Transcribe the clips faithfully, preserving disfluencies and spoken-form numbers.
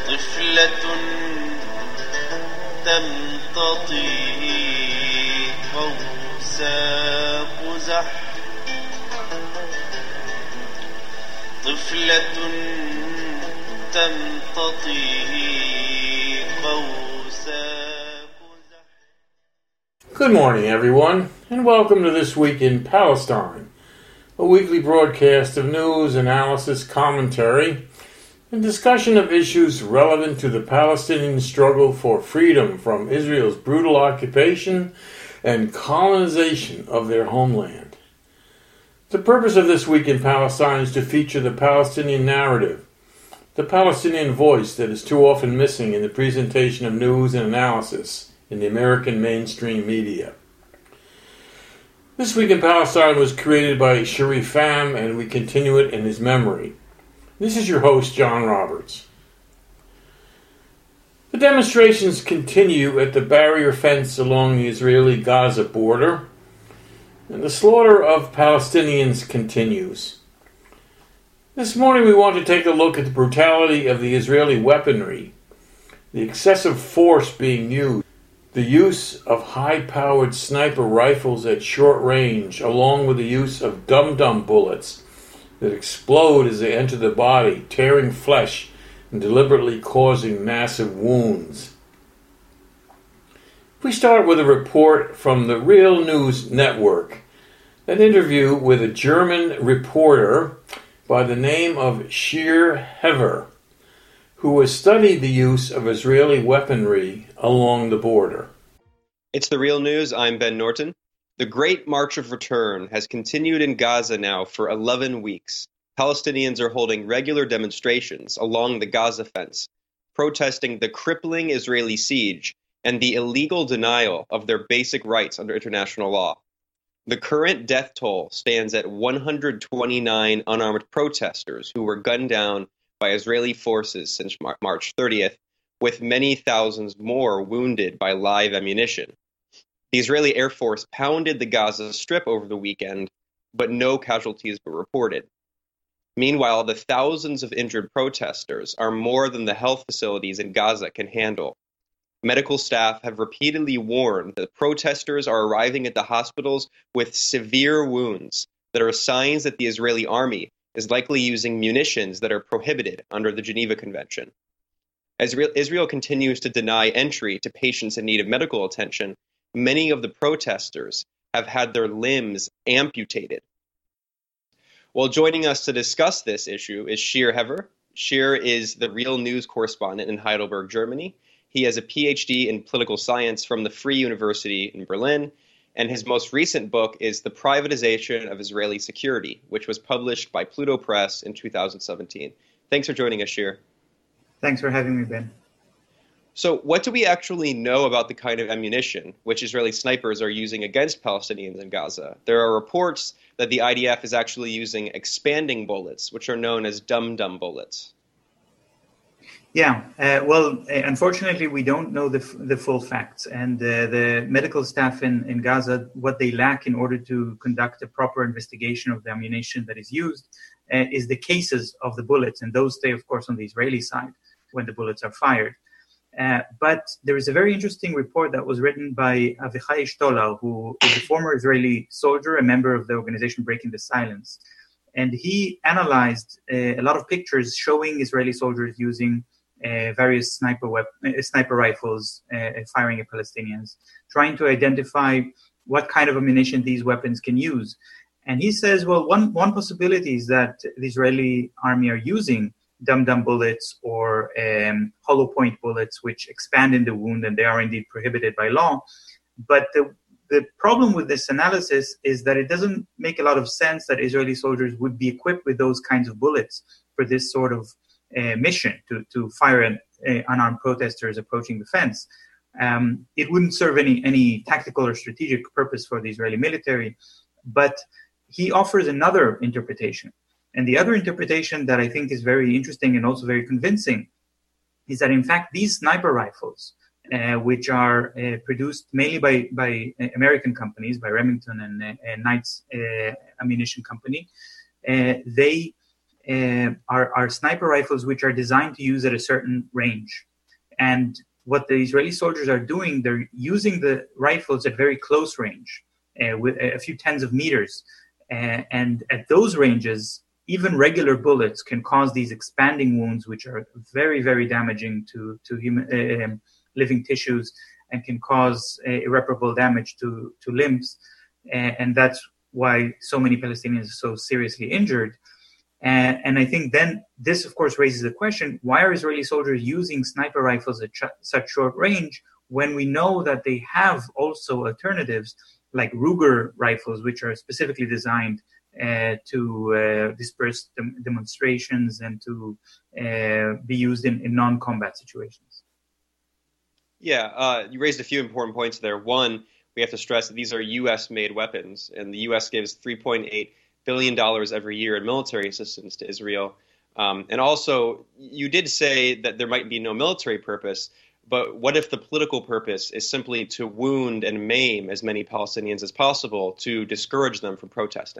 طفلة تمتطي قوس قزح طفلة تمتطي قوس قزح. Good morning, everyone, and welcome to This Week in Palestine, a weekly broadcast of news, analysis, commentary, and discussion of issues relevant to the Palestinian struggle for freedom from Israel's brutal occupation and colonization of their homeland. The purpose of This Week in Palestine is to feature the Palestinian narrative, the Palestinian voice that is too often missing in the presentation of news and analysis in the American mainstream media. This Week in Palestine was created by Sharif Pham, and we continue it in his memory. This is your host, John Roberts. The demonstrations continue at the barrier fence along the Israeli-Gaza border, and the slaughter of Palestinians continues. This morning we want to take a look at the brutality of the Israeli weaponry, the excessive force being used, the use of high-powered sniper rifles at short range, along with the use of dum-dum bullets that explode as they enter the body, tearing flesh and deliberately causing massive wounds. We start with a report from the Real News Network, an interview with a German reporter by the name of Shir Hever, who has studied the use of Israeli weaponry along the border. It's The Real News. I'm Ben Norton. The Great March of Return has continued in Gaza now for eleven weeks. Palestinians are holding regular demonstrations along the Gaza fence, protesting the crippling Israeli siege and the illegal denial of their basic rights under international law. The current death toll stands at one hundred twenty-nine unarmed protesters who were gunned down by Israeli forces since March thirtieth, with many thousands more wounded by live ammunition. The Israeli Air Force pounded the Gaza Strip over the weekend, but no casualties were reported. Meanwhile, the thousands of injured protesters are more than the health facilities in Gaza can handle. Medical staff have repeatedly warned that protesters are arriving at the hospitals with severe wounds that are signs that the Israeli army is likely using munitions that are prohibited under the Geneva Convention. As Israel continues to deny entry to patients in need of medical attention, many of the protesters have had their limbs amputated. Well, joining us to discuss this issue is Shir Hever. Shir is the Real News correspondent in Heidelberg, Germany. He has a P H D in political science from the Free University in Berlin, and his most recent book is The Privatization of Israeli Security, which was published by Pluto Press in two thousand seventeen. Thanks for joining us, Shir. Thanks for having me, Ben. So what do we actually know about the kind of ammunition which Israeli snipers are using against Palestinians in Gaza? There are reports that the I D F is actually using expanding bullets, which are known as dum-dum bullets. Yeah, uh, well, uh, unfortunately, we don't know the f- the full facts. And uh, the medical staff in, in Gaza, what they lack in order to conduct a proper investigation of the ammunition that is used uh, is the cases of the bullets. And those stay, of course, on the Israeli side when the bullets are fired. Uh, but there is a very interesting report that was written by Avichai Shtola, who is a former Israeli soldier, a member of the organization Breaking the Silence. And he analyzed uh, a lot of pictures showing Israeli soldiers using uh, various sniper wep- uh, sniper rifles uh, firing at Palestinians, trying to identify what kind of ammunition these weapons can use. And he says, well, one, one possibility is that the Israeli army are using dum-dum bullets or um, hollow point bullets, which expand in the wound, and they are indeed prohibited by law. But the, the problem with this analysis is that it doesn't make a lot of sense that Israeli soldiers would be equipped with those kinds of bullets for this sort of uh, mission, to, to fire at uh, unarmed protesters approaching the fence. Um, it wouldn't serve any, any tactical or strategic purpose for the Israeli military. But he offers another interpretation. And the other interpretation that I think is very interesting and also very convincing is that, in fact, these sniper rifles, uh, which are uh, produced mainly by, by American companies, by Remington and, uh, and Knight's uh, Ammunition Company, uh, they uh, are, are sniper rifles which are designed to use at a certain range. And what the Israeli soldiers are doing, they're using the rifles at very close range, uh, with a few tens of meters. Uh, and at those ranges, even regular bullets can cause these expanding wounds, which are very, very damaging to, to human, uh, living tissues and can cause uh, irreparable damage to, to limbs. Uh, and that's why so many Palestinians are so seriously injured. And, and I think then this, of course, raises the question, why are Israeli soldiers using sniper rifles at ch- such short range when we know that they have also alternatives like Ruger rifles, which are specifically designed uh, to uh, disperse dem- demonstrations and to uh, be used in, in non-combat situations? Yeah, uh, you raised a few important points there. One, we have to stress that these are U S-made weapons, and the U S gives three point eight billion dollars every year in military assistance to Israel. Um, and also, you did say that there might be no military purpose, but what if the political purpose is simply to wound and maim as many Palestinians as possible to discourage them from protesting?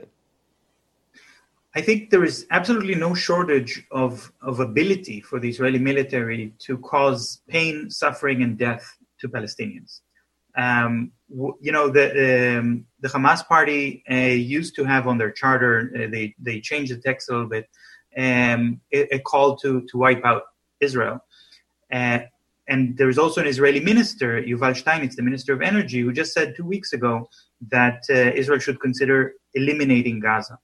I think there is absolutely no shortage of, of ability for the Israeli military to cause pain, suffering, and death to Palestinians. Um, you know, the um, the Hamas party uh, used to have on their charter, uh, they they changed the text a little bit, um, a, a call to to wipe out Israel. Uh, and there is also an Israeli minister, Yuval Steinitz, the Minister of Energy, who just said two weeks ago that uh, Israel should consider eliminating Gaza.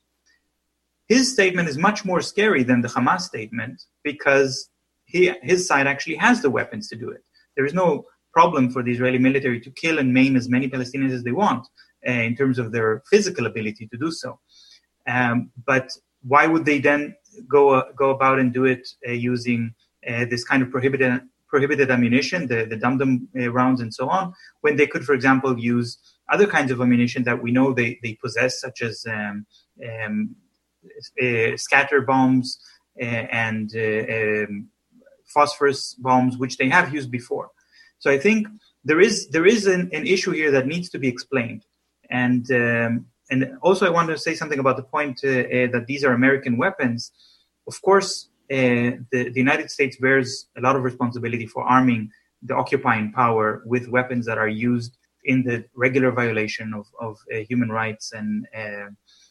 His statement is much more scary than the Hamas statement because he his side actually has the weapons to do it. There is no problem for the Israeli military to kill and maim as many Palestinians as they want uh, in terms of their physical ability to do so. Um, but why would they then go uh, go about and do it uh, using uh, this kind of prohibited prohibited ammunition, the, the dum-dum uh, rounds and so on, when they could, for example, use other kinds of ammunition that we know they, they possess, such as um, um, uh, scatter bombs uh, and uh, um, phosphorus bombs, which they have used before. So I think there is there is an, an issue here that needs to be explained, and um, and also I want to say something about the point uh, uh, that these are American weapons. Of course, uh, the, the United States bears a lot of responsibility for arming the occupying power with weapons that are used in the regular violation of of uh, human rights and uh,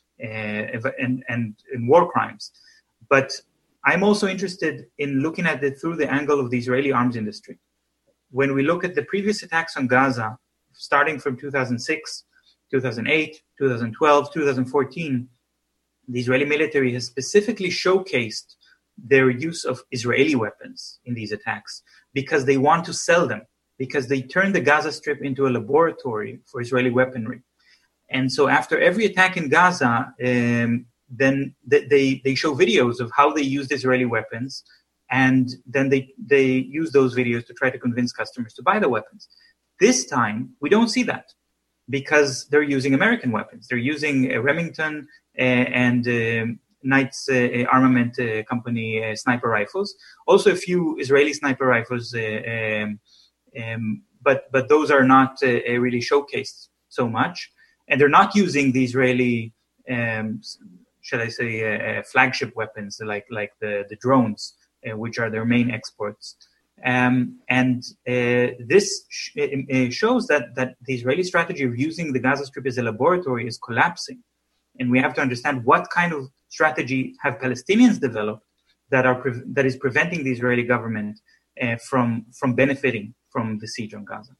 uh, and and in war crimes. But I'm also interested in looking at it through the angle of the Israeli arms industry. When we look at the previous attacks on Gaza, starting from two thousand six, two thousand eight, two thousand twelve, two thousand fourteen, the Israeli military has specifically showcased their use of Israeli weapons in these attacks because they want to sell them, because they turned the Gaza Strip into a laboratory for Israeli weaponry. And so after every attack in Gaza, um, then they, they show videos of how they used Israeli weapons, and then they, they use those videos to try to convince customers to buy the weapons. This time, we don't see that because they're using American weapons. They're using uh, Remington uh, and uh, Knight's uh, Armament uh, Company uh, sniper rifles. Also a few Israeli sniper rifles, uh, um, um, but, but those are not uh, really showcased so much. And they're not using the Israeli, um, shall I say, uh, uh, flagship weapons like, like the, the drones, Uh, which are their main exports. Um, and uh, this sh- uh, shows that, that the Israeli strategy of using the Gaza Strip as a laboratory is collapsing. And we have to understand what kind of strategy have Palestinians developed that are pre- that is preventing the Israeli government uh, from, from benefiting from the siege on Gaza.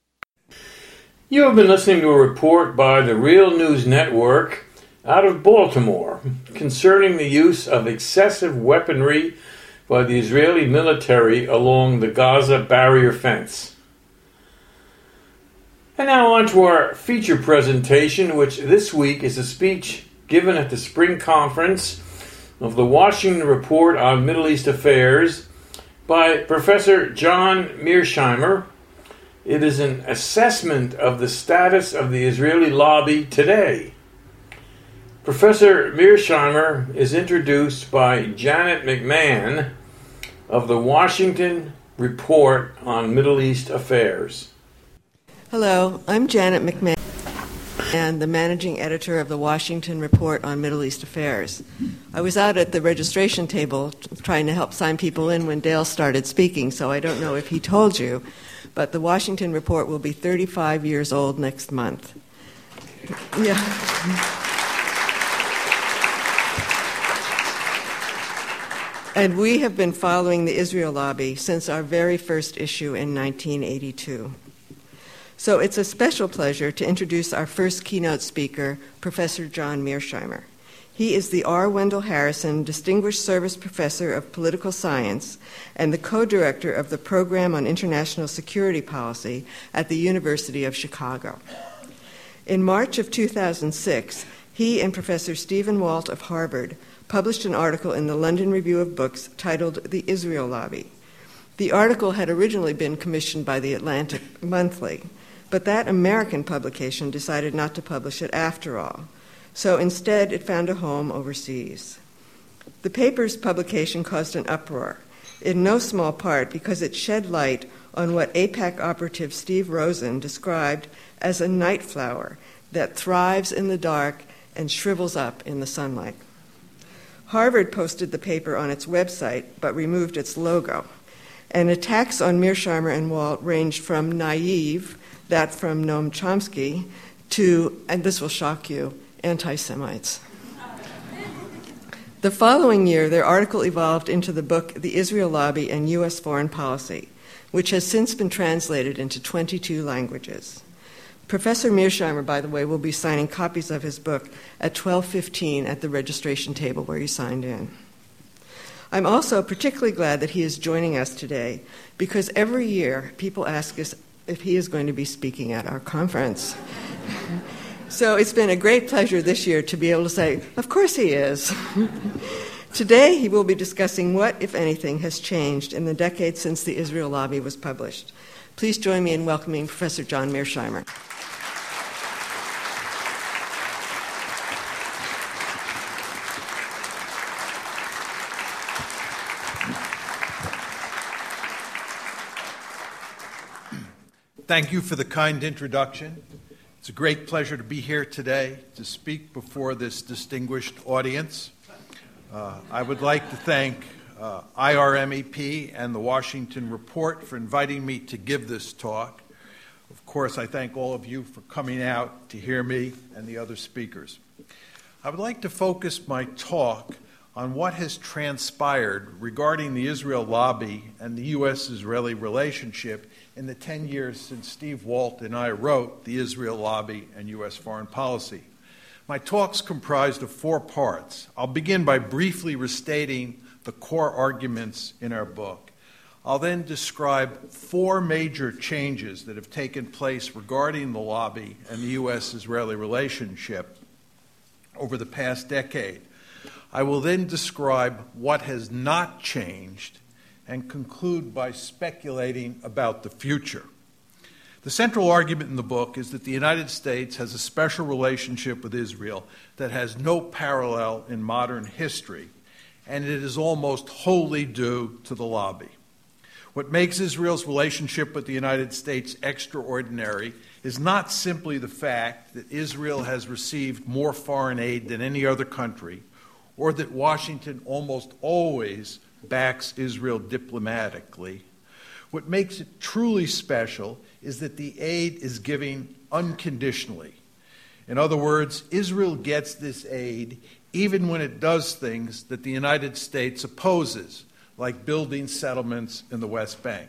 You have been listening to a report by the Real News Network out of Baltimore concerning the use of excessive weaponry by the Israeli military along the Gaza barrier fence. And now on to our feature presentation, which this week is a speech given at the spring conference of the Washington Report on Middle East Affairs by Professor John Mearsheimer. It is an assessment of the status of the Israeli lobby today. Professor Mearsheimer is introduced by Janet McMahon of the Washington Report on Middle East Affairs. Hello, I'm Janet McMahon. and the managing editor of the Washington Report on Middle East Affairs. I was out at the registration table trying to help sign people in when Dale started speaking, so I don't know if he told you, but the Washington Report will be thirty-five years old next month. Yeah. And we have been following the Israel lobby since our very first issue in nineteen eighty-two. So it's a special pleasure to introduce our first keynote speaker, Professor John Mearsheimer. He is the R. Wendell Harrison Distinguished Service Professor of Political Science and the co-director of the Program on International Security Policy at the University of Chicago. In March of two thousand six, he and Professor Stephen Walt of Harvard published an article in the London Review of Books titled The Israel Lobby. The article had originally been commissioned by the Atlantic Monthly, but that American publication decided not to publish it after all. So instead, it found a home overseas. The paper's publication caused an uproar, in no small part because it shed light on what AIPAC operative Steve Rosen described as a night flower that thrives in the dark and shrivels up in the sunlight. Harvard posted the paper on its website, but removed its logo. And attacks on Mearsheimer and Walt ranged from naive, that from Noam Chomsky, to, and this will shock you, anti-Semites. The following year, their article evolved into the book The Israel Lobby and U S Foreign Policy, which has since been translated into twenty-two languages. Professor Mearsheimer, by the way, will be signing copies of his book at twelve fifteen at the registration table where you signed in. I'm also particularly glad that he is joining us today because every year people ask us if he is going to be speaking at our conference. So it's been a great pleasure this year to be able to say, of course he is. Today he will be discussing what, if anything, has changed in the decade since the Israel Lobby was published. Please join me in welcoming Professor John Mearsheimer. Thank you for the kind introduction. It's a great pleasure to be here today to speak before this distinguished audience. Uh, I would like to thank uh, I R M E P and the Washington Report for inviting me to give this talk. Of course, I thank all of you for coming out to hear me and the other speakers. I would like to focus my talk on what has transpired regarding the Israel lobby and the U S-Israeli relationship in the ten years since Steve Walt and I wrote The Israel Lobby and U S Foreign Policy. My talk's comprised of four parts. I'll begin by briefly restating the core arguments in our book. I'll then describe four major changes that have taken place regarding the lobby and the U S-Israeli relationship over the past decade. I will then describe what has not changed and conclude by speculating about the future. The central argument in the book is that the United States has a special relationship with Israel that has no parallel in modern history, and it is almost wholly due to the lobby. What makes Israel's relationship with the United States extraordinary is not simply the fact that Israel has received more foreign aid than any other country, or that Washington almost always backs Israel diplomatically. What makes it truly special is that the aid is given unconditionally. In other words, Israel gets this aid even when it does things that the United States opposes, like building settlements in the West Bank.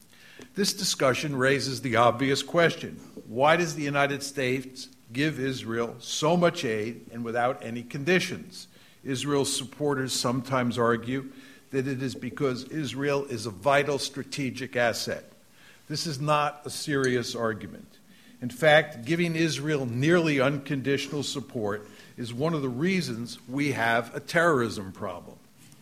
This discussion raises the obvious question: why does the United States give Israel so much aid and without any conditions? Israel's supporters sometimes argue that it is because Israel is a vital strategic asset. This is not a serious argument. In fact, giving Israel nearly unconditional support is one of the reasons we have a terrorism problem.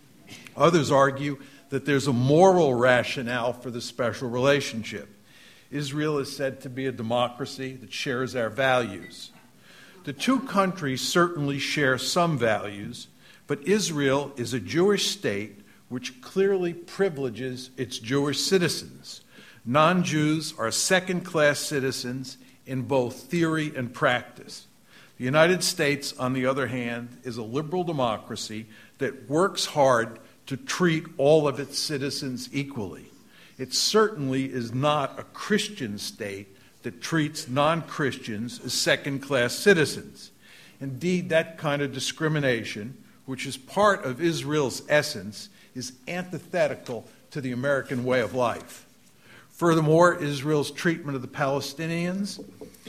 Others argue that there's a moral rationale for the special relationship. Israel is said to be a democracy that shares our values. The two countries certainly share some values, but Israel is a Jewish state which clearly privileges its Jewish citizens. Non-Jews are second-class citizens in both theory and practice. The United States, on the other hand, is a liberal democracy that works hard to treat all of its citizens equally. It certainly is not a Christian state that treats non-Christians as second-class citizens. Indeed, that kind of discrimination, which is part of Israel's essence, is antithetical to the American way of life. Furthermore, Israel's treatment of the Palestinians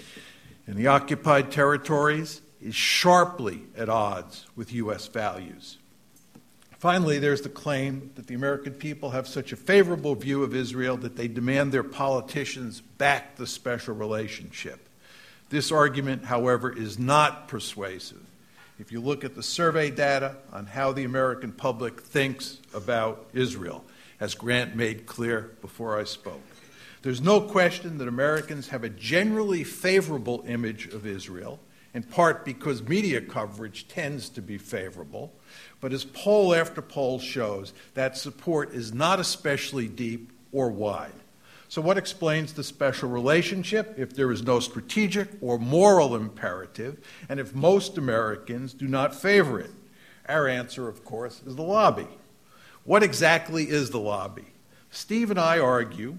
in the occupied territories is sharply at odds with U S values. Finally, there's the claim that the American people have such a favorable view of Israel that they demand their politicians back the special relationship. This argument, however, is not persuasive. If you look at the survey data on how the American public thinks about Israel, as Grant made clear before I spoke, there's no question that Americans have a generally favorable image of Israel, in part because media coverage tends to be favorable. But as poll after poll shows, that support is not especially deep or wide. So what explains the special relationship if there is no strategic or moral imperative, and if most Americans do not favor it? Our answer, of course, is the lobby. What exactly is the lobby? Steve and I argue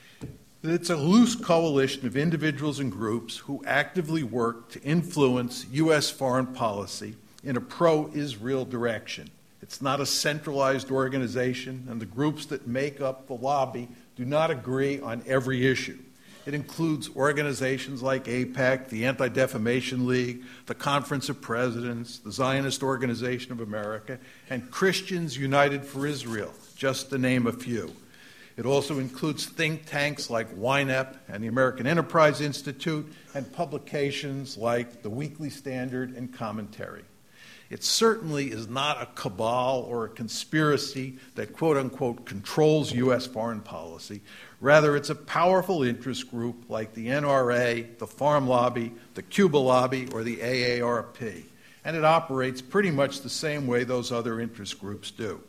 that it's a loose coalition of individuals and groups who actively work to influence U S foreign policy in a pro-Israel direction. It's not a centralized organization, and the groups that make up the lobby do not agree on every issue. It includes organizations like AIPAC, the Anti-Defamation League, the Conference of Presidents, the Zionist Organization of America, and Christians United for Israel, just to name a few. It also includes think tanks like Y NEP and the American Enterprise Institute, and publications like the Weekly Standard and Commentary. It certainly is not a cabal or a conspiracy that, quote-unquote, controls U S foreign policy. Rather, it's a powerful interest group like the N R A, the Farm Lobby, the Cuba Lobby, or the A A R P. And it operates pretty much the same way those other interest groups do.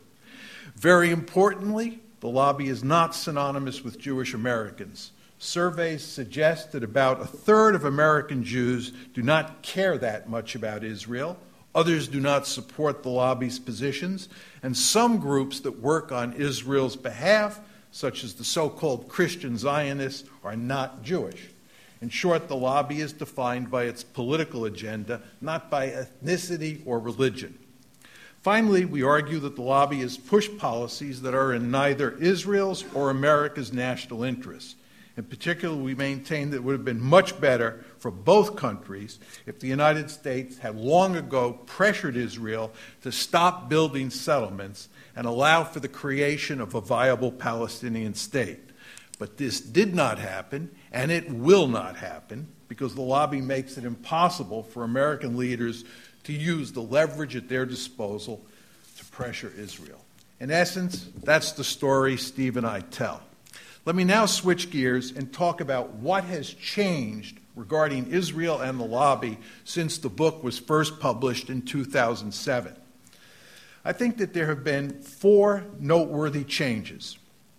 Very importantly, the lobby is not synonymous with Jewish Americans. Surveys suggest that about a third of American Jews do not care that much about Israel. Others do not support the lobby's positions. And some groups that work on Israel's behalf, such as the so-called Christian Zionists, are not Jewish. In short, the lobby is defined by its political agenda, not by ethnicity or religion. Finally, we argue that the lobby has pushed policies that are in neither Israel's or America's national interests. In particular, we maintain that it would have been much better for both countries if the United States had long ago pressured Israel to stop building settlements and allow for the creation of a viable Palestinian state. But this did not happen, and it will not happen, because the lobby makes it impossible for American leaders to use the leverage at their disposal to pressure Israel. In essence, that's the story Steve and I tell. Let me now switch gears and talk about what has changed regarding Israel and the lobby since the book was first published in two thousand seven. I think that there have been four noteworthy changes.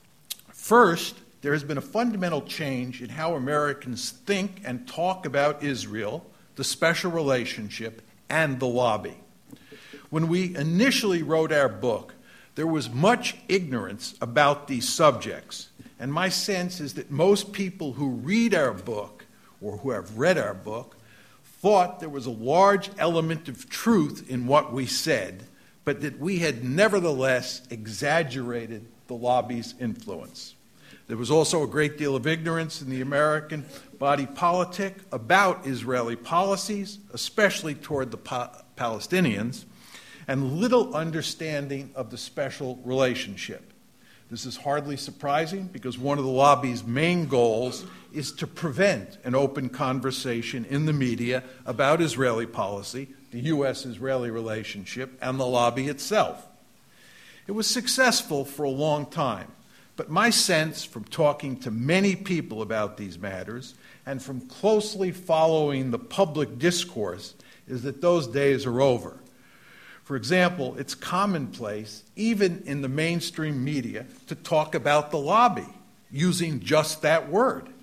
First, there has been a fundamental change in how Americans think and talk about Israel, the special relationship, and the lobby. When we initially wrote our book, there was much ignorance about these subjects. And my sense is that most people who read our book, or who have read our book, thought there was a large element of truth in what we said, but that we had nevertheless exaggerated the lobby's influence. There was also a great deal of ignorance in the American body politic about Israeli policies, especially toward the pa- Palestinians, and little understanding of the special relationship. This is hardly surprising because one of the lobby's main goals is to prevent an open conversation in the media about Israeli policy, the U S Israeli relationship, and the lobby itself. It was successful for a long time, but my sense from talking to many people about these matters and from closely following the public discourse is that those days are over. For example, it's commonplace, even in the mainstream media, to talk about the lobby using just that word.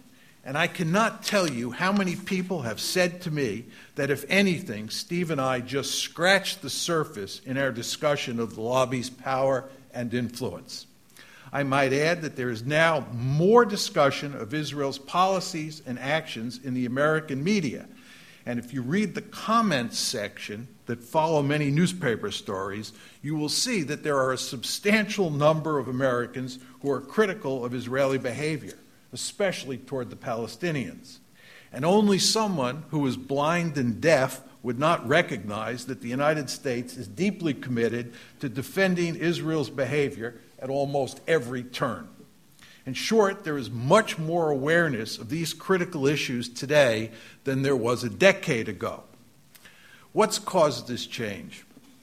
And I cannot tell you how many people have said to me that, if anything, Steve and I just scratched the surface in our discussion of the lobby's power and influence. I might add that there is now more discussion of Israel's policies and actions in the American media. And if you read the comments section that follow many newspaper stories, you will see that there are a substantial number of Americans who are critical of Israeli behavior, especially toward the Palestinians. And only someone who is blind and deaf would not recognize that the United States is deeply committed to defending Israel's behavior at almost every turn. In short, there is much more awareness of these critical issues today than there was a decade ago. What's caused this change?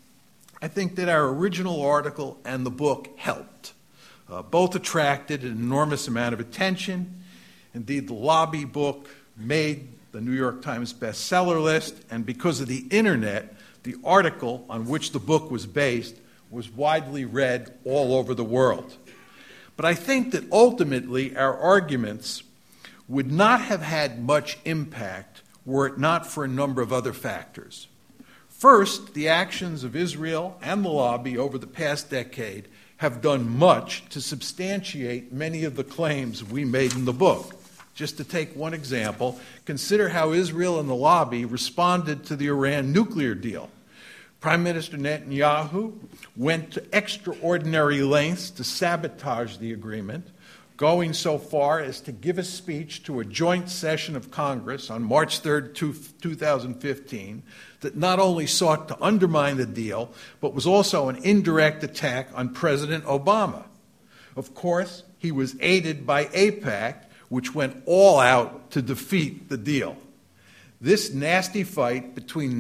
I think that our original article and the book helped. Uh, both attracted an enormous amount of attention. Indeed, the lobby book made the New York Times bestseller list, and because of the internet, the article on which the book was based was widely read all over the world. But I think that ultimately our arguments would not have had much impact were it not for a number of other factors. First, the actions of Israel and the lobby over the past decade have done much to substantiate many of the claims we made in the book. Just to take one example, consider how Israel and the lobby responded to the Iran nuclear deal. Prime Minister Netanyahu went to extraordinary lengths to sabotage the agreement, going so far as to give a speech to a joint session of Congress on March third, two thousand fifteen, that not only sought to undermine the deal, but was also an indirect attack on President Obama. Of course, he was aided by AIPAC, which went all out to defeat the deal. This nasty fight between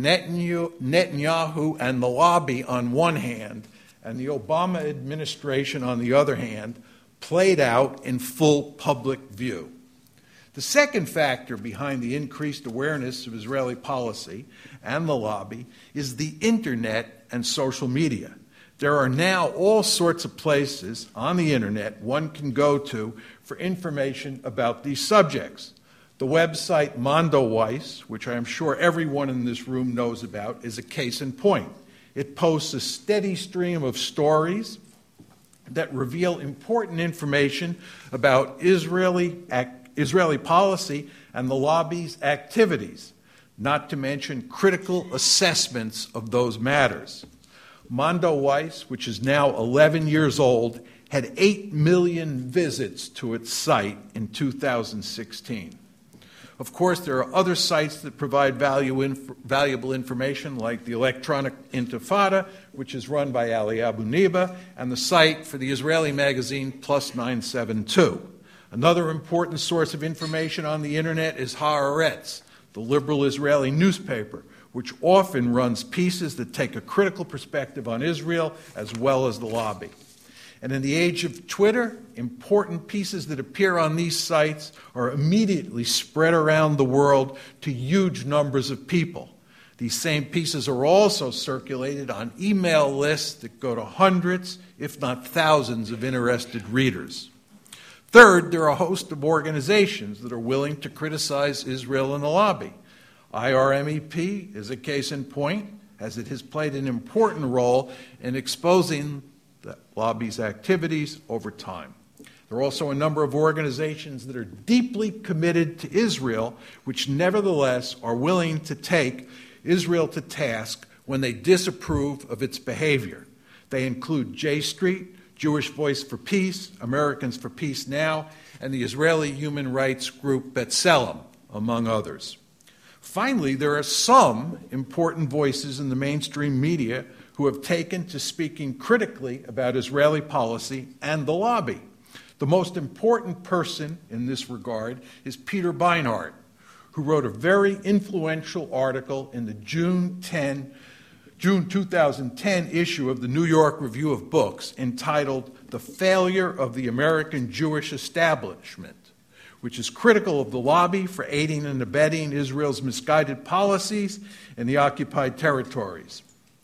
Netanyahu and the lobby on one hand and the Obama administration on the other hand played out in full public view. The second factor behind the increased awareness of Israeli policy and the lobby is the internet and social media. There are now all sorts of places on the internet one can go to for information about these subjects. The website Mondoweiss, which I am sure everyone in this room knows about, is a case in point. It posts a steady stream of stories that reveal important information about Israeli, Israeli policy and the lobby's activities, not to mention critical assessments of those matters. Mondoweiss, which is now eleven years old, had eight million visits to its site in two thousand sixteen. Of course, there are other sites that provide value inf- valuable information, like the Electronic Intifada, which is run by Ali Abu Niba, and the site for the Israeli magazine Plus nine seven two. Another important source of information on the internet is Haaretz, the liberal Israeli newspaper, which often runs pieces that take a critical perspective on Israel as well as the lobby. And in the age of Twitter, important pieces that appear on these sites are immediately spread around the world to huge numbers of people. These same pieces are also circulated on email lists that go to hundreds, if not thousands, of interested readers. Third, there are a host of organizations that are willing to criticize Israel and the lobby. I R M E P is a case in point, as it has played an important role in exposing the lobby's activities over time. There are also a number of organizations that are deeply committed to Israel, which nevertheless are willing to take Israel to task when they disapprove of its behavior. They include J Street, Jewish Voice for Peace, Americans for Peace Now, and the Israeli human rights group B'Tselem, among others. Finally, there are some important voices in the mainstream media who have taken to speaking critically about Israeli policy and the lobby. The most important person in this regard is Peter Beinart, who wrote a very influential article in the June tenth, June two thousand ten issue of the New York Review of Books entitled "The Failure of the American Jewish Establishment," which is critical of the lobby for aiding and abetting Israel's misguided policies in the occupied territories.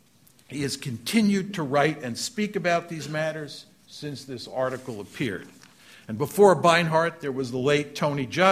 He has continued to write and speak about these matters since this article appeared. And before Beinart, there was the late Tony Judt, who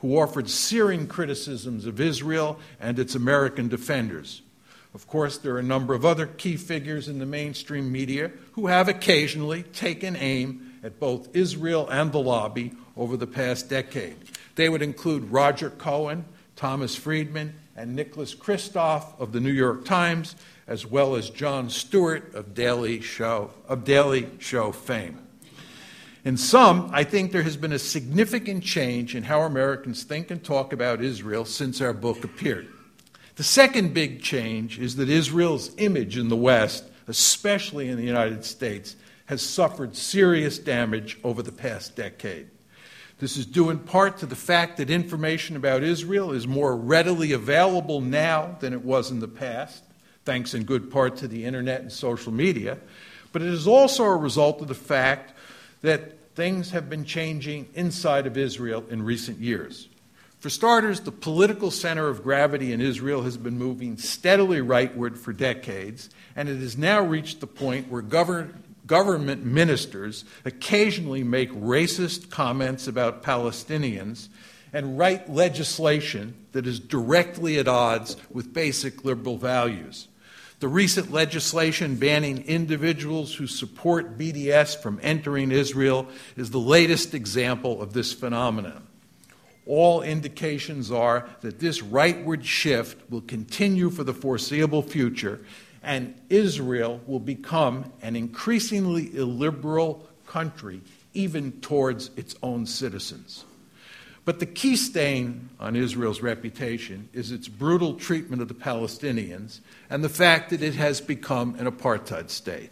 who offered searing criticisms of Israel and its American defenders. Of course, there are a number of other key figures in the mainstream media who have occasionally taken aim at both Israel and the lobby over the past decade. They would include Roger Cohen, Thomas Friedman, and Nicholas Kristof of the New York Times, as well as Jon Stewart of Daily Show, of Daily Show fame. In sum, I think there has been a significant change in how Americans think and talk about Israel since our book appeared. The second big change is that Israel's image in the West, especially in the United States, has suffered serious damage over the past decade. This is due in part to the fact that information about Israel is more readily available now than it was in the past, thanks in good part to the internet and social media, but it is also a result of the fact that things have been changing inside of Israel in recent years. For starters, the political center of gravity in Israel has been moving steadily rightward for decades, and it has now reached the point where govern- government ministers occasionally make racist comments about Palestinians and write legislation that is directly at odds with basic liberal values. The recent legislation banning individuals who support B D S from entering Israel is the latest example of this phenomenon. All indications are that this rightward shift will continue for the foreseeable future, and Israel will become an increasingly illiberal country, even towards its own citizens. But the key stain on Israel's reputation is its brutal treatment of the Palestinians and the fact that it has become an apartheid state.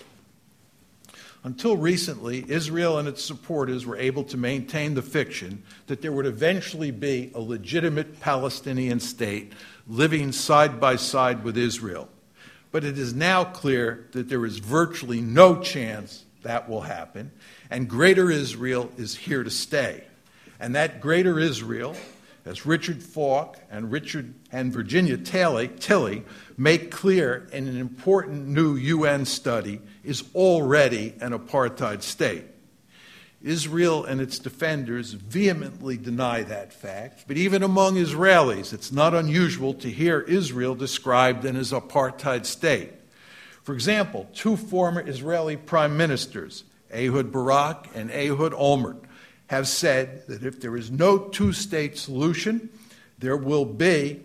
Until recently, Israel and its supporters were able to maintain the fiction that there would eventually be a legitimate Palestinian state living side by side with Israel. But it is now clear that there is virtually no chance that will happen, and Greater Israel is here to stay. And that Greater Israel, as Richard Falk and Richard and Virginia Tilley make clear in an important new U N study, is already an apartheid state. Israel and its defenders vehemently deny that fact, but even among Israelis, it's not unusual to hear Israel described as an apartheid state. For example, two former Israeli prime ministers, Ehud Barak and Ehud Olmert, have said that if there is no two-state solution, there will be,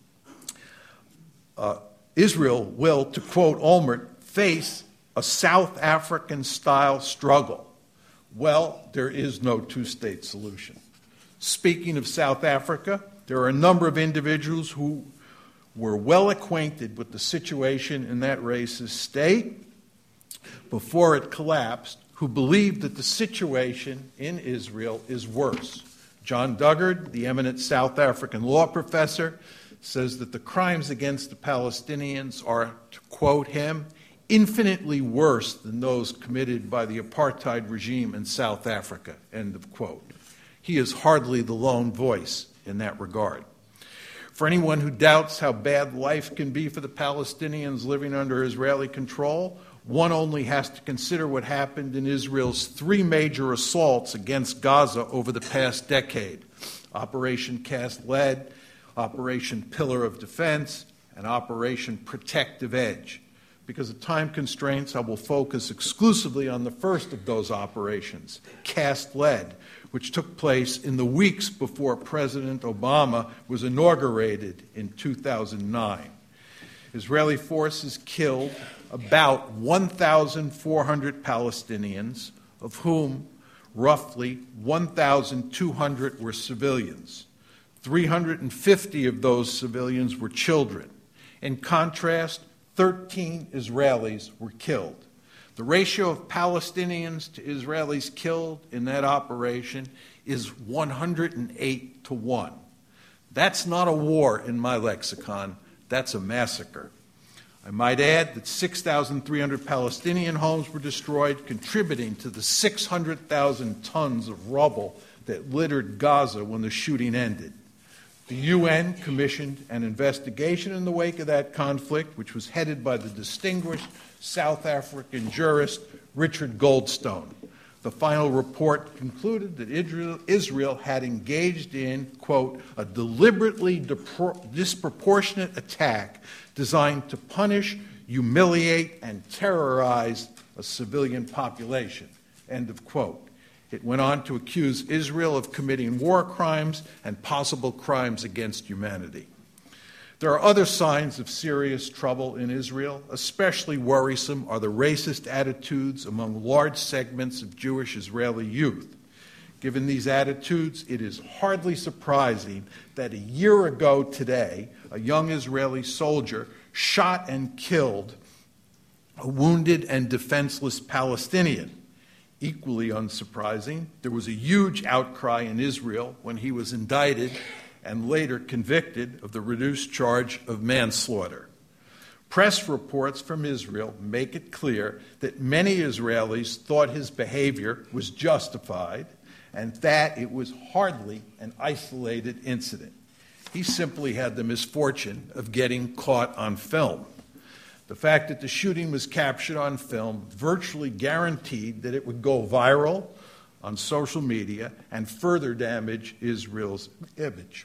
uh, Israel will, to quote Olmert, face a South African-style struggle. Well, there is no two-state solution. Speaking of South Africa, there are a number of individuals who were well acquainted with the situation in that racist state before it collapsed, who believe that the situation in Israel is worse. John Duggard, the eminent South African law professor, says that the crimes against the Palestinians are, to quote him, infinitely worse than those committed by the apartheid regime in South Africa, end of quote. He is hardly the lone voice in that regard. For anyone who doubts how bad life can be for the Palestinians living under Israeli control, one only has to consider what happened in Israel's three major assaults against Gaza over the past decade: Operation Cast Lead, Operation Pillar of Defense, and Operation Protective Edge. Because of time constraints, I will focus exclusively on the first of those operations, Cast Lead, which took place in the weeks before President Obama was inaugurated in two thousand nine. Israeli forces killed about one thousand four hundred Palestinians, of whom roughly one thousand two hundred were civilians. three hundred fifty of those civilians were children. In contrast, thirteen Israelis were killed. The ratio of Palestinians to Israelis killed in that operation is one hundred eight to one. That's not a war in my lexicon. That's a massacre. I might add that six thousand three hundred Palestinian homes were destroyed, contributing to the six hundred thousand tons of rubble that littered Gaza when the shooting ended. The U N commissioned an investigation in the wake of that conflict, which was headed by the distinguished South African jurist Richard Goldstone. The final report concluded that Israel had engaged in, quote, a deliberately disproportionate attack designed to punish, humiliate, and terrorize a civilian population, end of quote. It went on to accuse Israel of committing war crimes and possible crimes against humanity. There are other signs of serious trouble in Israel. Especially worrisome are the racist attitudes among large segments of Jewish Israeli youth. Given these attitudes, it is hardly surprising that a year ago today, a young Israeli soldier shot and killed a wounded and defenseless Palestinian. Equally unsurprising, there was a huge outcry in Israel when he was indicted and later convicted of the reduced charge of manslaughter. Press reports from Israel make it clear that many Israelis thought his behavior was justified and that it was hardly an isolated incident. He simply had the misfortune of getting caught on film. The fact that the shooting was captured on film virtually guaranteed that it would go viral on social media and further damage Israel's image.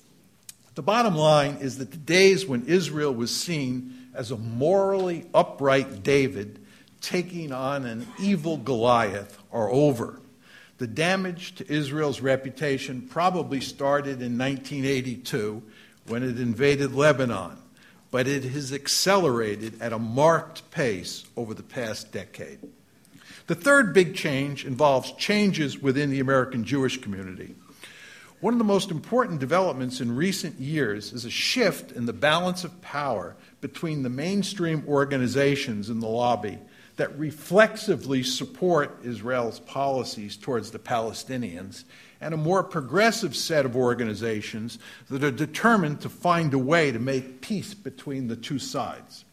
The bottom line is that the days when Israel was seen as a morally upright David taking on an evil Goliath are over. The damage to Israel's reputation probably started in nineteen eighty-two when it invaded Lebanon, but it has accelerated at a marked pace over the past decade. The third big change involves changes within the American Jewish community. One of the most important developments in recent years is a shift in the balance of power between the mainstream organizations in the lobby that reflexively support Israel's policies towards the Palestinians and a more progressive set of organizations that are determined to find a way to make peace between the two sides.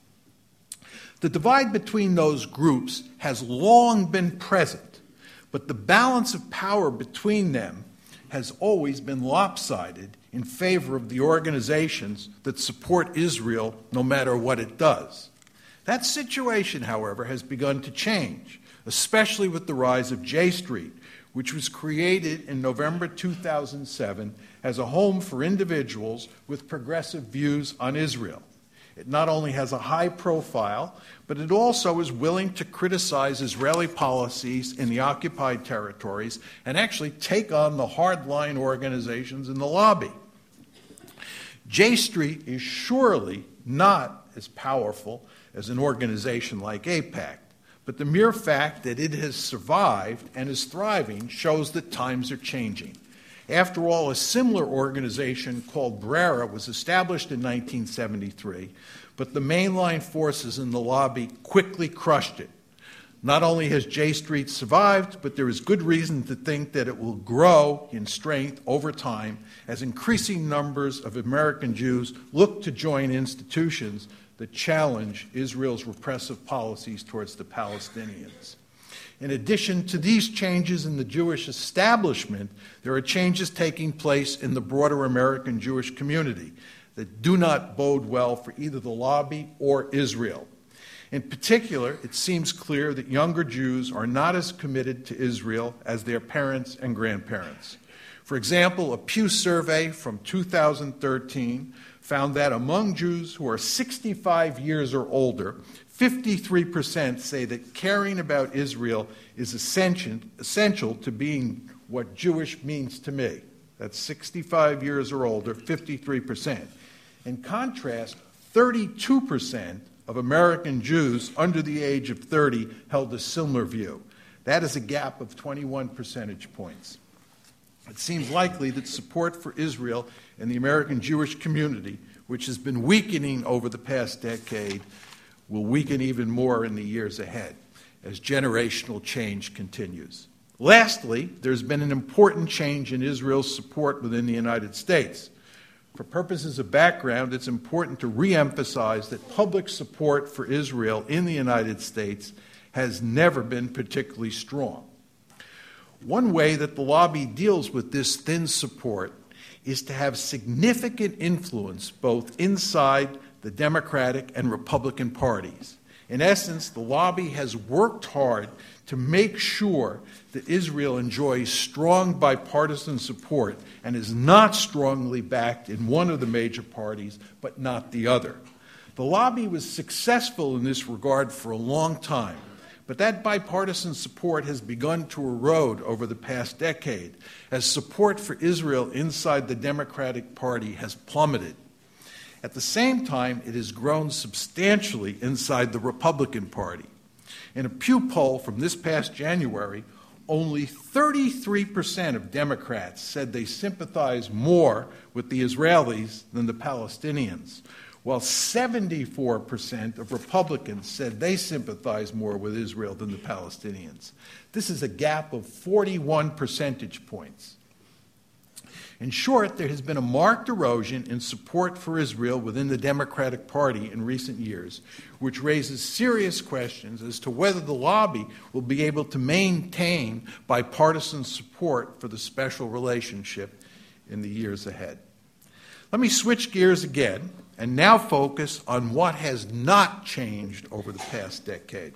The divide between those groups has long been present, but the balance of power between them has always been lopsided in favor of the organizations that support Israel no matter what it does. That situation, however, has begun to change, especially with the rise of J Street, which was created in November two thousand seven as a home for individuals with progressive views on Israel. It not only has a high profile, but it also is willing to criticize Israeli policies in the occupied territories and actually take on the hardline organizations in the lobby. J Street is surely not as powerful as an organization like AIPAC, but the mere fact that it has survived and is thriving shows that times are changing. After all, a similar organization called Brera was established in nineteen seventy-three, but the mainline forces in the lobby quickly crushed it. Not only has J Street survived, but there is good reason to think that it will grow in strength over time as increasing numbers of American Jews look to join institutions that challenge Israel's repressive policies towards the Palestinians. In addition to these changes in the Jewish establishment, there are changes taking place in the broader American Jewish community that do not bode well for either the lobby or Israel. In particular, it seems clear that younger Jews are not as committed to Israel as their parents and grandparents. For example, a Pew survey from two thousand thirteen found that among Jews who are sixty-five years or older, fifty-three percent say that caring about Israel is essential, essential to being what Jewish means to me. That's sixty-five years or older, fifty-three percent. In contrast, thirty-two percent of American Jews under the age of thirty held a similar view. That is a gap of twenty-one percentage points. It seems likely that support for Israel in the American Jewish community, which has been weakening over the past decade, will weaken even more in the years ahead as generational change continues. Lastly, there's been an important change in Israel's support within the United States. For purposes of background, it's important to re-emphasize that public support for Israel in the United States has never been particularly strong. One way that the lobby deals with this thin support is to have significant influence both inside the Democratic and Republican parties. In essence, the lobby has worked hard to make sure that Israel enjoys strong bipartisan support and is not strongly backed in one of the major parties, but not the other. The lobby was successful in this regard for a long time, but that bipartisan support has begun to erode over the past decade as support for Israel inside the Democratic Party has plummeted. At the same time, it has grown substantially inside the Republican Party. In a Pew poll from this past January, only thirty-three percent of Democrats said they sympathize more with the Israelis than the Palestinians, while seventy-four percent of Republicans said they sympathize more with Israel than the Palestinians. This is a gap of forty-one percentage points. In short, there has been a marked erosion in support for Israel within the Democratic Party in recent years, which raises serious questions as to whether the lobby will be able to maintain bipartisan support for the special relationship in the years ahead. Let me switch gears again and now focus on what has not changed over the past decade.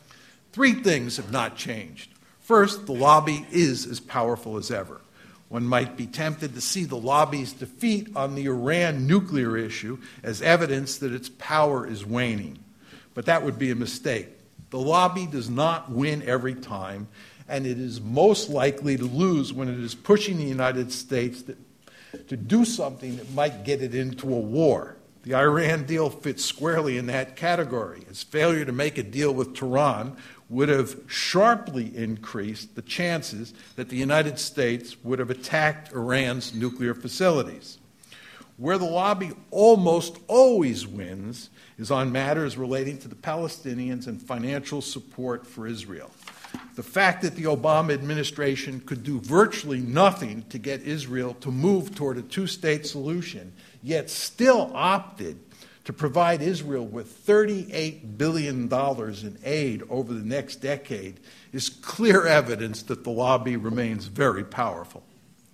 Three things have not changed. First, the lobby is as powerful as ever. One might be tempted to see the lobby's defeat on the Iran nuclear issue as evidence that its power is waning. But that would be a mistake. The lobby does not win every time, and it is most likely to lose when it is pushing the United States to, to do something that might get it into a war. The Iran deal fits squarely in that category. Its failure to make a deal with Tehran would have sharply increased the chances that the United States would have attacked Iran's nuclear facilities. Where the lobby almost always wins is on matters relating to the Palestinians and financial support for Israel. The fact that the Obama administration could do virtually nothing to get Israel to move toward a two-state solution, yet still opted to provide Israel with thirty-eight billion dollars in aid over the next decade is clear evidence that the lobby remains very powerful.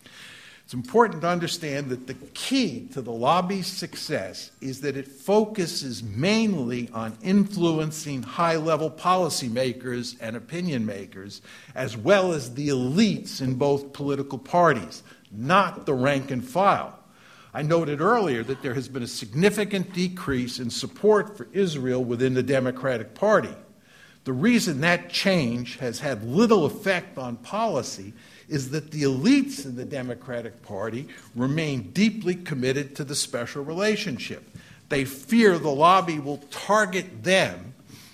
It's important to understand that the key to the lobby's success is that it focuses mainly on influencing high-level policymakers and opinion makers, as well as the elites in both political parties, not the rank and file. I noted earlier that there has been a significant decrease in support for Israel within the Democratic Party. The reason that change has had little effect on policy is that the elites in the Democratic Party remain deeply committed to the special relationship. They fear the lobby will target them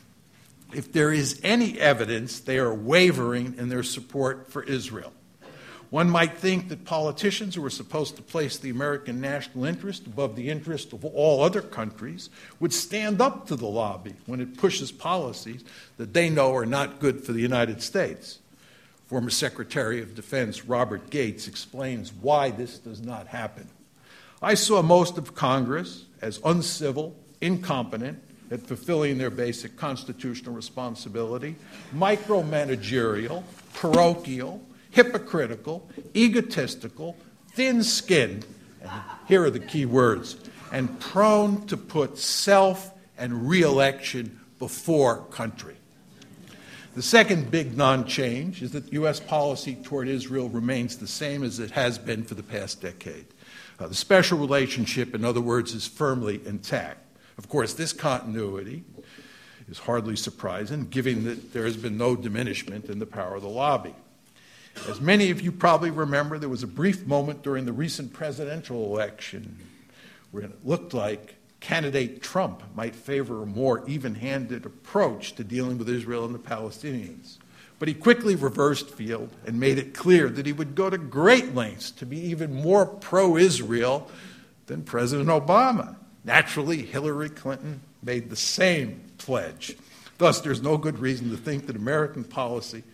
if there is any evidence they are wavering in their support for Israel. One might think that politicians who are supposed to place the American national interest above the interest of all other countries would stand up to the lobby when it pushes policies that they know are not good for the United States. Former Secretary of Defense Robert Gates explains why this does not happen. I saw most of Congress as uncivil, incompetent at fulfilling their basic constitutional responsibility, micromanagerial, parochial, hypocritical, egotistical, thin-skinned, and here are the key words, and prone to put self and re-election before country. The second big non-change is that U S policy toward Israel remains the same as it has been for the past decade. Uh, the special relationship, in other words, is firmly intact. Of course, this continuity is hardly surprising, given that there has been no diminishment in the power of the lobby. As many of you probably remember, there was a brief moment during the recent presidential election where it looked like candidate Trump might favor a more even-handed approach to dealing with Israel and the Palestinians. But he quickly reversed field and made it clear that he would go to great lengths to be even more pro-Israel than President Obama. Naturally, Hillary Clinton made the same pledge. Thus, there's no good reason to think that American policy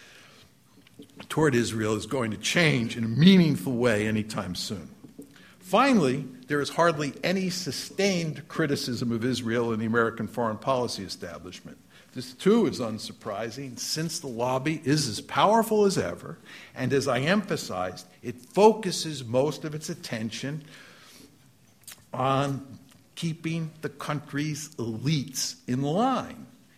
toward Israel is going to change in a meaningful way anytime soon. Finally, there is hardly any sustained criticism of Israel in the American foreign policy establishment. This, too, is unsurprising, since the lobby is as powerful as ever, and as I emphasized, it focuses most of its attention on keeping the country's elites in line.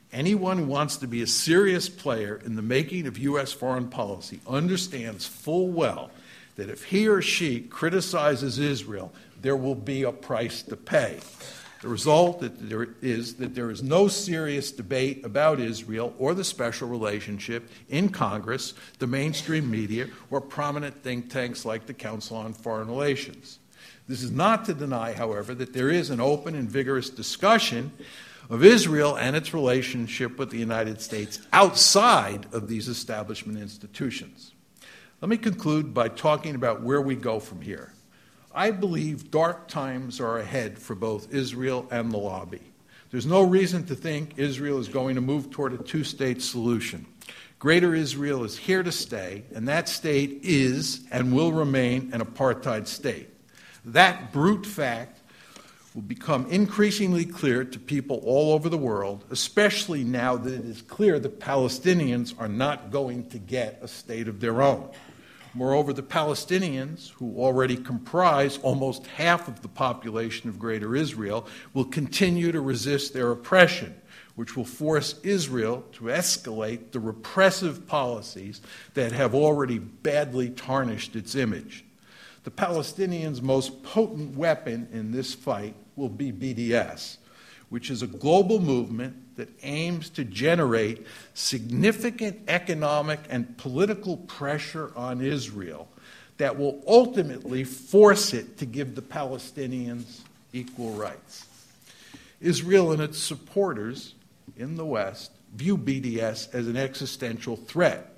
Anyone who wants to be a serious player in the making of U S foreign policy understands full well that if he or she criticizes Israel, there will be a price to pay. The result that there is that there is no serious debate about Israel or the special relationship in Congress, the mainstream media, or prominent think tanks like the Council on Foreign Relations. This is not to deny, however, that there is an open and vigorous discussion of Israel and its relationship with the United States outside of these establishment institutions. Let me conclude by talking about where we go from here. I believe dark times are ahead for both Israel and the lobby. There's no reason to think Israel is going to move toward a two-state solution. Greater Israel is here to stay, and that state is and will remain an apartheid state. That brute fact will become increasingly clear to people all over the world, especially now that it is clear that Palestinians are not going to get a state of their own. Moreover, the Palestinians, who already comprise almost half of the population of Greater Israel, will continue to resist their oppression, which will force Israel to escalate the repressive policies that have already badly tarnished its image. The Palestinians' most potent weapon in this fight will be B D S, which is a global movement that aims to generate significant economic and political pressure on Israel that will ultimately force it to give the Palestinians equal rights. Israel and its supporters in the West view B D S as an existential threat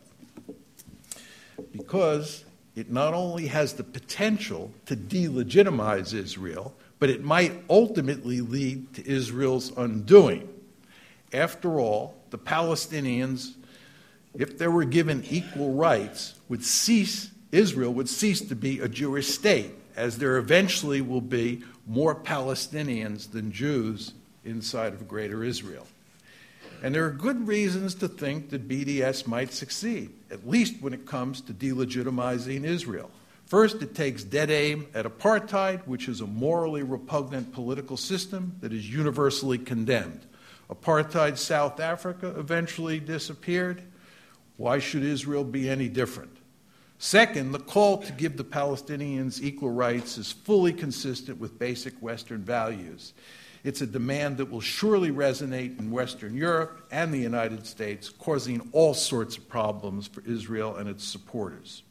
because it not only has the potential to delegitimize Israel, but it might ultimately lead to Israel's undoing. After all, the Palestinians, if they were given equal rights, would cease, Israel would cease to be a Jewish state, as there eventually will be more Palestinians than Jews inside of Greater Israel. And there are good reasons to think that B D S might succeed, at least when it comes to delegitimizing Israel. First, it takes dead aim at apartheid, which is a morally repugnant political system that is universally condemned. Apartheid South Africa eventually disappeared. Why should Israel be any different? Second, the call to give the Palestinians equal rights is fully consistent with basic Western values. It's a demand that will surely resonate in Western Europe and the United States, causing all sorts of problems for Israel and its supporters.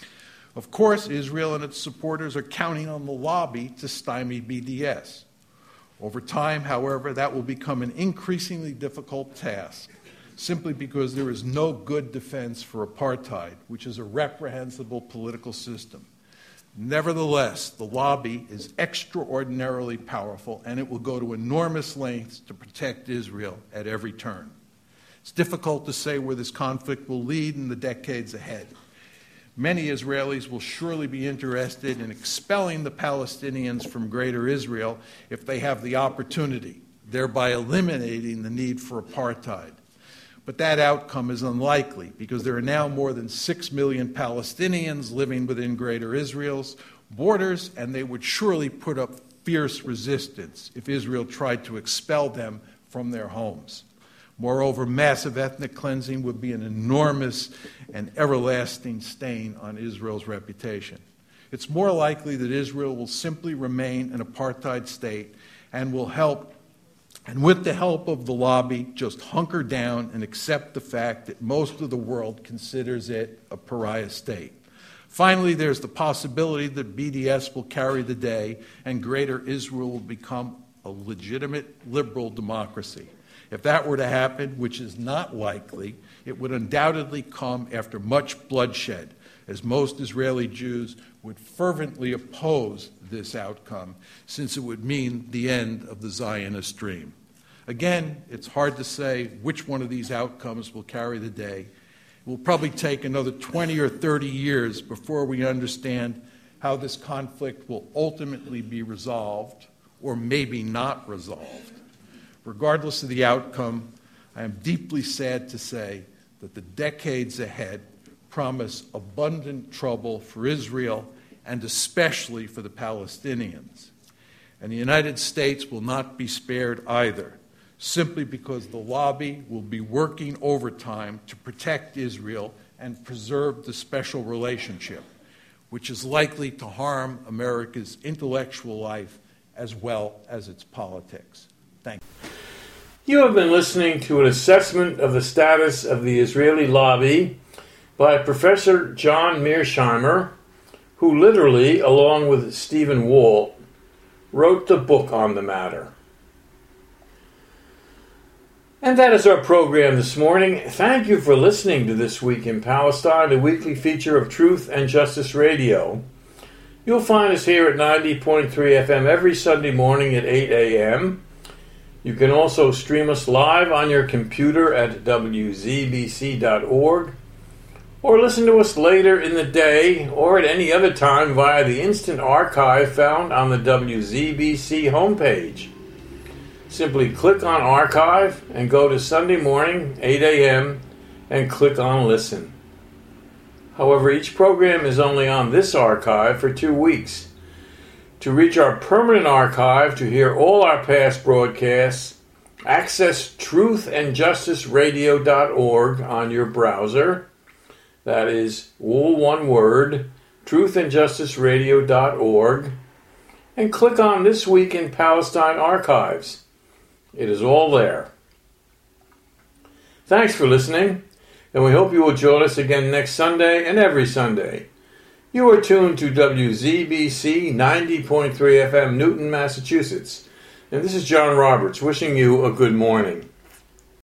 Of course, Israel and its supporters are counting on the lobby to stymie B D S. Over time, however, that will become an increasingly difficult task, simply because there is no good defense for apartheid, which is a reprehensible political system. Nevertheless, the lobby is extraordinarily powerful, and it will go to enormous lengths to protect Israel at every turn. It's difficult to say where this conflict will lead in the decades ahead. Many Israelis will surely be interested in expelling the Palestinians from Greater Israel if they have the opportunity, thereby eliminating the need for apartheid. But that outcome is unlikely because there are now more than six million Palestinians living within Greater Israel's borders, and they would surely put up fierce resistance if Israel tried to expel them from their homes. Moreover, massive ethnic cleansing would be an enormous and everlasting stain on Israel's reputation. It's more likely that Israel will simply remain an apartheid state and will help, and with the help of the lobby, just hunker down and accept the fact that most of the world considers it a pariah state. Finally, there's the possibility that B D S will carry the day and Greater Israel will become a legitimate liberal democracy. If that were to happen, which is not likely, it would undoubtedly come after much bloodshed, as most Israeli Jews would fervently oppose this outcome, since it would mean the end of the Zionist dream. Again, it's hard to say which one of these outcomes will carry the day. It will probably take another twenty or thirty years before we understand how this conflict will ultimately be resolved, or maybe not resolved. Regardless of the outcome, I am deeply sad to say that the decades ahead promise abundant trouble for Israel and especially for the Palestinians. And the United States will not be spared either. simply because the lobby will be working overtime to protect Israel and preserve the special relationship, which is likely to harm America's intellectual life as well as its politics. Thank you. You have been listening to an assessment of the status of the Israeli lobby by Professor John Mearsheimer, who literally, along with Stephen Walt, wrote the book on the matter. And that is our program this morning. Thank you for listening to This Week in Palestine, a weekly feature of Truth and Justice Radio. You'll find us here at ninety point three F M every Sunday morning at eight a.m. You can also stream us live on your computer at w z b c dot org, or listen to us later in the day or at any other time via the instant archive found on the W Z B C homepage. Simply click on Archive and go to Sunday morning, eight a.m., and click on Listen. However, each program is only on this archive for two weeks. To reach our permanent archive to hear all our past broadcasts, access truth and justice radio dot org on your browser. That is all one word, truth and justice radio dot org, and click on This Week in Palestine Archives. It is all there. Thanks for listening, and we hope you will join us again next Sunday and every Sunday. You are tuned to W Z B C ninety point three F M, Newton, Massachusetts, and this is John Roberts wishing you a good morning.